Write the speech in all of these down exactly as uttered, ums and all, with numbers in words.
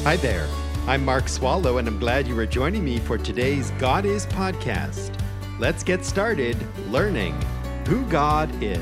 Hi there. I'm Mark Swallow, and I'm glad you are joining me for today's God Is podcast. Let's get started learning who God is.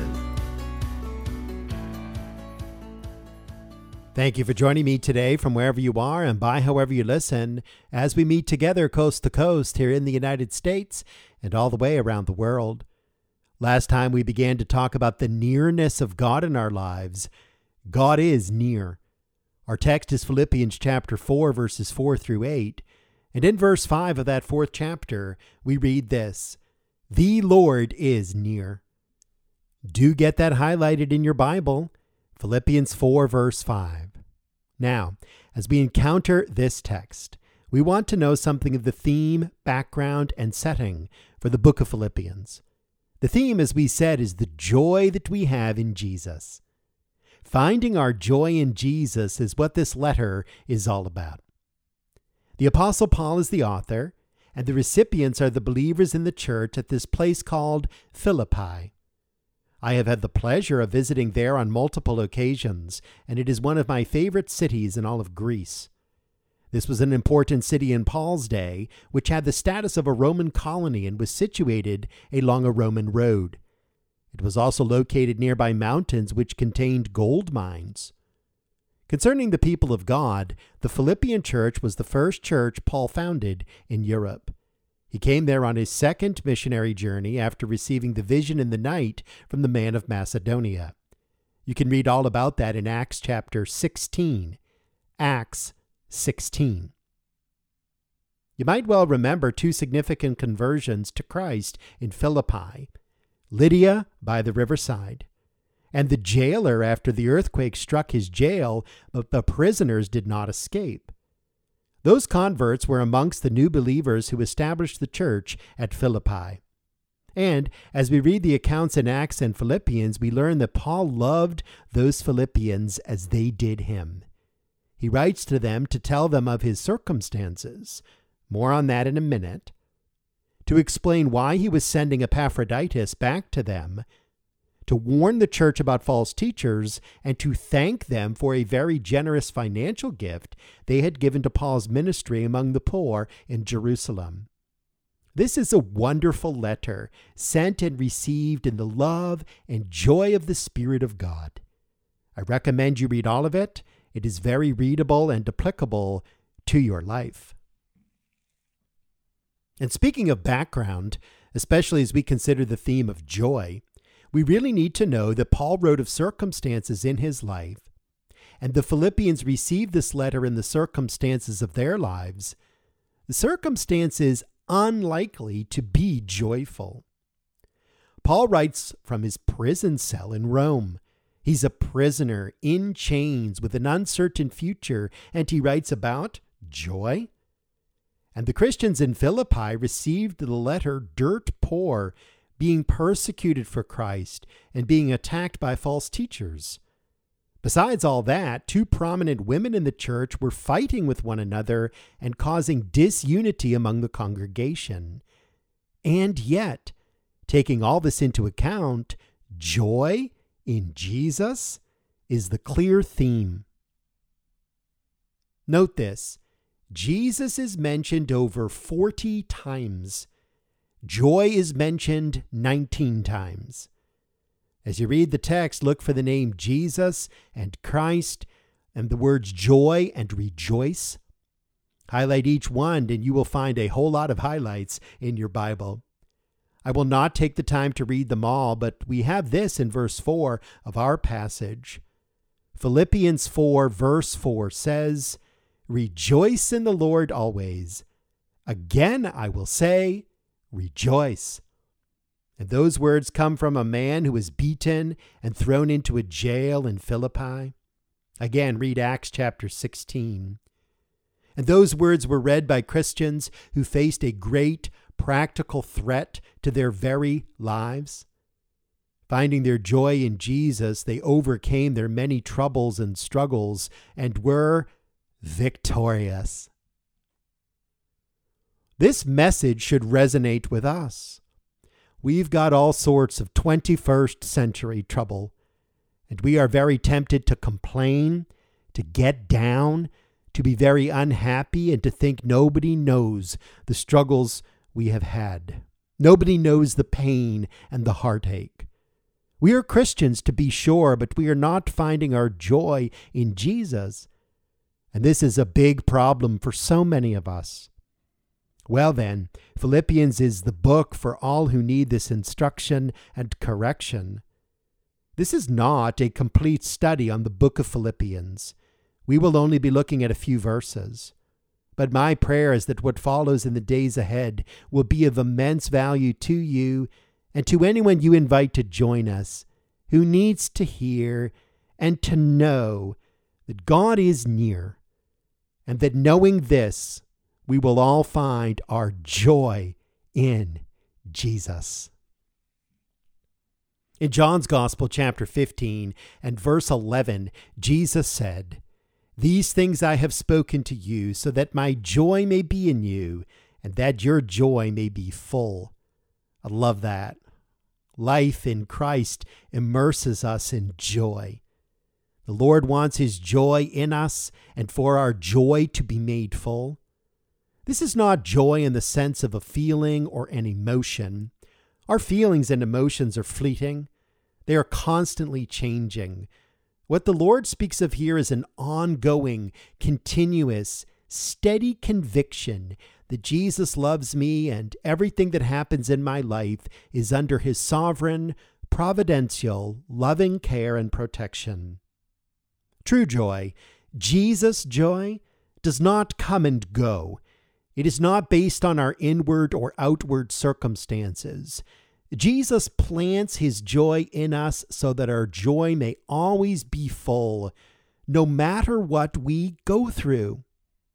Thank you for joining me today from wherever you are and by however you listen as we meet together coast to coast here in the United States and all the way around the world. Last time we began to talk about the nearness of God in our lives. God is near. Our text is Philippians chapter four, verses four through eight. And in verse five of that fourth chapter, we read this: "The Lord is near." Do get that highlighted in your Bible. Philippians four, verse five. Now, as we encounter this text, we want to know something of the theme, background, and setting for the book of Philippians. The theme, as we said, is the joy that we have in Jesus. Finding our joy in Jesus is what this letter is all about. The Apostle Paul is the author, and the recipients are the believers in the church at this place called Philippi. I have had the pleasure of visiting there on multiple occasions, and it is one of my favorite cities in all of Greece. This was an important city in Paul's day, which had the status of a Roman colony and was situated along a Roman road. It was also located nearby mountains which contained gold mines. Concerning the people of God, the Philippian church was the first church Paul founded in Europe. He came there on his second missionary journey after receiving the vision in the night from the man of Macedonia. You can read all about that in Acts chapter sixteen. Acts sixteen. You might well remember two significant conversions to Christ in Philippi: Lydia by the riverside, and the jailer after the earthquake struck his jail, but the prisoners did not escape. Those converts were amongst the new believers who established the church at Philippi. And as we read the accounts in Acts and Philippians, we learn that Paul loved those Philippians as they did him. He writes to them to tell them of his circumstances. More on that in a minute. To explain why he was sending Epaphroditus back to them, to warn the church about false teachers, and to thank them for a very generous financial gift they had given to Paul's ministry among the poor in Jerusalem. This is a wonderful letter sent and received in the love and joy of the Spirit of God. I recommend you read all of it. It is very readable and applicable to your life. And speaking of background, especially as we consider the theme of joy, we really need to know that Paul wrote of circumstances in his life, and the Philippians received this letter in the circumstances of their lives, the circumstances unlikely to be joyful. Paul writes from his prison cell in Rome. He's a prisoner in chains with an uncertain future, and he writes about joy. And the Christians in Philippi received the letter dirt poor, being persecuted for Christ and being attacked by false teachers. Besides all that, two prominent women in the church were fighting with one another and causing disunity among the congregation. And yet, taking all this into account, joy in Jesus is the clear theme. Note this: Jesus is mentioned over forty times. Joy is mentioned nineteen times. As you read the text, look for the name Jesus and Christ and the words joy and rejoice. Highlight each one and you will find a whole lot of highlights in your Bible. I will not take the time to read them all, but we have this in verse four of our passage. Philippians four, verse four says, "Rejoice in the Lord always. Again I will say, rejoice." And those words come from a man who was beaten and thrown into a jail in Philippi. Again, read Acts chapter sixteen. And those words were read by Christians who faced a great practical threat to their very lives. Finding their joy in Jesus, they overcame their many troubles and struggles and were victorious. This message should resonate with us. We've got all sorts of twenty-first century trouble, and we are very tempted to complain, to get down, to be very unhappy and to think nobody knows the struggles we have had. Nobody knows the pain and the heartache. We are Christians, to be sure, but we are not finding our joy in Jesus. And this is a big problem for so many of us. Well then, Philippians is the book for all who need this instruction and correction. This is not a complete study on the book of Philippians. We will only be looking at a few verses. But my prayer is that what follows in the days ahead will be of immense value to you and to anyone you invite to join us who needs to hear and to know that God is near, and that knowing this, we will all find our joy in Jesus. In John's Gospel, chapter fifteen and verse eleven, Jesus said, "These things I have spoken to you, so that my joy may be in you, and that your joy may be full." I love that. Life in Christ immerses us in joy. The Lord wants His joy in us and for our joy to be made full. This is not joy in the sense of a feeling or an emotion. Our feelings and emotions are fleeting. They are constantly changing. What the Lord speaks of here is an ongoing, continuous, steady conviction that Jesus loves me and everything that happens in my life is under His sovereign, providential, loving care and protection. True joy, Jesus' joy, does not come and go. It is not based on our inward or outward circumstances. Jesus plants His joy in us so that our joy may always be full, no matter what we go through.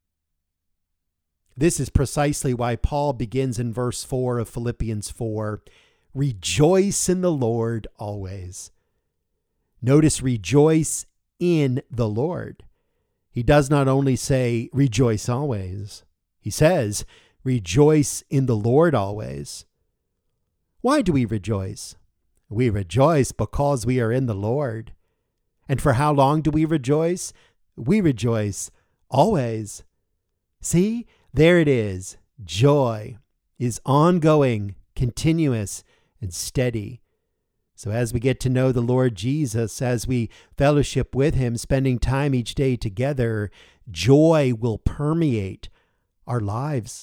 This is precisely why Paul begins in verse four of Philippians four, "Rejoice in the Lord always." Notice, rejoice in the Lord. He does not only say, rejoice always. He says, rejoice in the Lord always. Why do we rejoice? We rejoice because we are in the Lord. And for how long do we rejoice? We rejoice always. See, there it is. Joy is ongoing, continuous, and steady. So as we get to know the Lord Jesus, as we fellowship with Him, spending time each day together, joy will permeate our lives.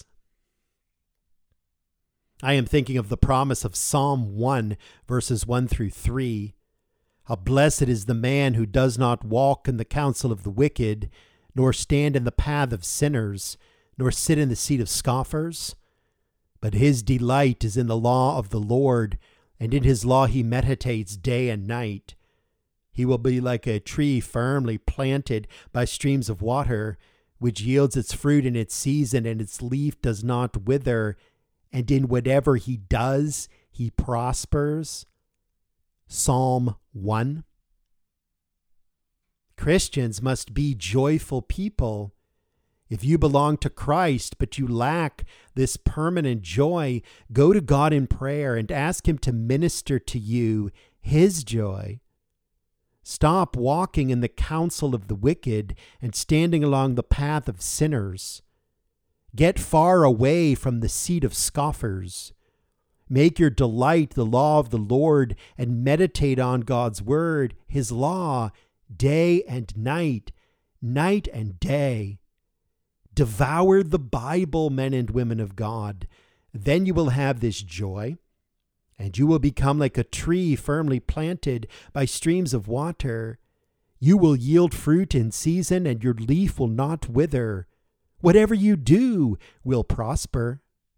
I am thinking of the promise of Psalm one, verses one through three. How blessed is the man who does not walk in the counsel of the wicked, nor stand in the path of sinners, nor sit in the seat of scoffers. But his delight is in the law of the Lord, and in His law he meditates day and night. He will be like a tree firmly planted by streams of water, which yields its fruit in its season, and its leaf does not wither, and in whatever he does, he prospers. Psalm one. Christians must be joyful people. If you belong to Christ, but you lack this permanent joy, go to God in prayer and ask Him to minister to you His joy. Stop walking in the counsel of the wicked and standing along the path of sinners. Get far away from the seat of scoffers. Make your delight the law of the Lord and meditate on God's word, His law, day and night, night and day. Devour the Bible, men and women of God. Then you will have this joy, and you will become like a tree firmly planted by streams of water. You will yield fruit in season, and your leaf will not wither. Whatever you do will prosper.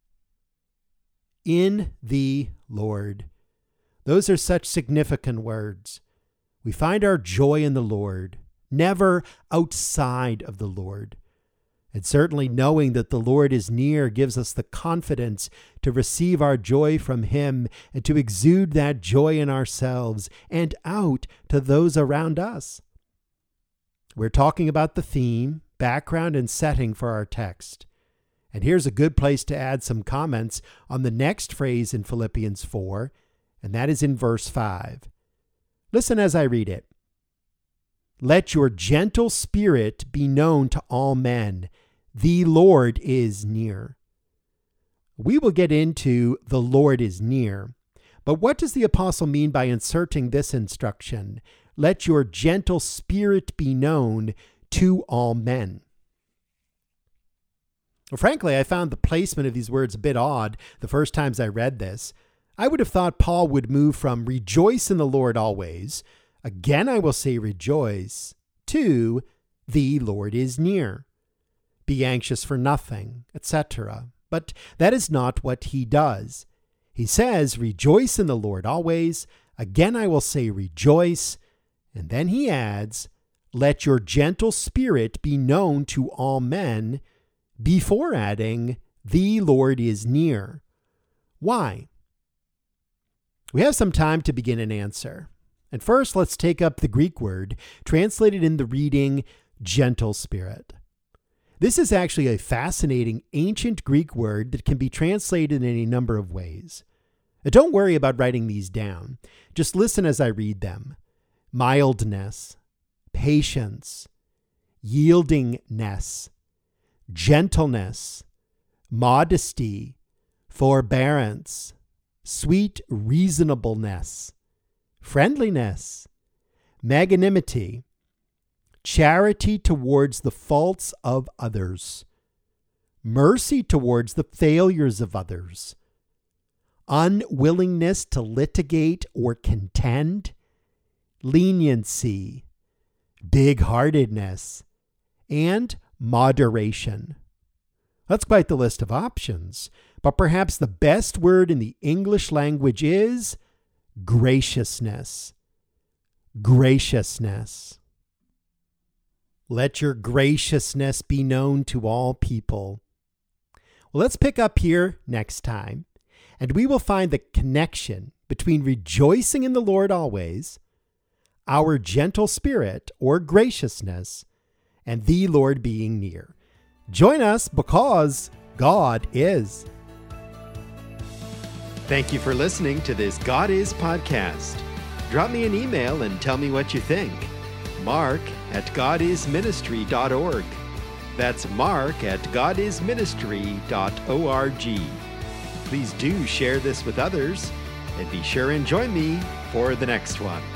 In the Lord. Those are such significant words. We find our joy in the Lord, never outside of the Lord. And certainly knowing that the Lord is near gives us the confidence to receive our joy from Him and to exude that joy in ourselves and out to those around us. We're talking about the theme, background, and setting for our text. And here's a good place to add some comments on the next phrase in Philippians four, and that is in verse five. Listen as I read it. Let your gentle spirit be known to all men. The Lord is near. We will get into the Lord is near, but what does the apostle mean by inserting this instruction? Let your gentle spirit be known to all men. Well, frankly, I found the placement of these words a bit odd the first times I read this. I would have thought Paul would move from rejoice in the Lord always, again I will say rejoice, to the Lord is near. Be anxious for nothing, et cetera. But that is not what he does. He says, rejoice in the Lord always. Again, I will say rejoice. And then he adds, let your gentle spirit be known to all men, before adding, the Lord is near. Why? We have some time to begin an answer. And first, let's take up the Greek word translated in the reading, gentle spirit. This is actually a fascinating ancient Greek word that can be translated in a number of ways. Now, don't worry about writing these down. Just listen as I read them. Mildness, patience, yieldingness, gentleness, modesty, forbearance, sweet reasonableness, friendliness, magnanimity, charity towards the faults of others, mercy towards the failures of others, unwillingness to litigate or contend, leniency, big-heartedness, and moderation. That's quite the list of options, but perhaps the best word in the English language is graciousness. Graciousness. Let your graciousness be known to all people. Well, let's pick up here next time, and we will find the connection between rejoicing in the Lord always, our gentle spirit or graciousness, and the Lord being near. Join us because God is. Thank you for listening to this God Is podcast. Drop me an email and tell me what you think. Mark at god is ministry dot org. That's Mark at god is ministry dot org. Please do share this with others, and be sure and join me for the next one.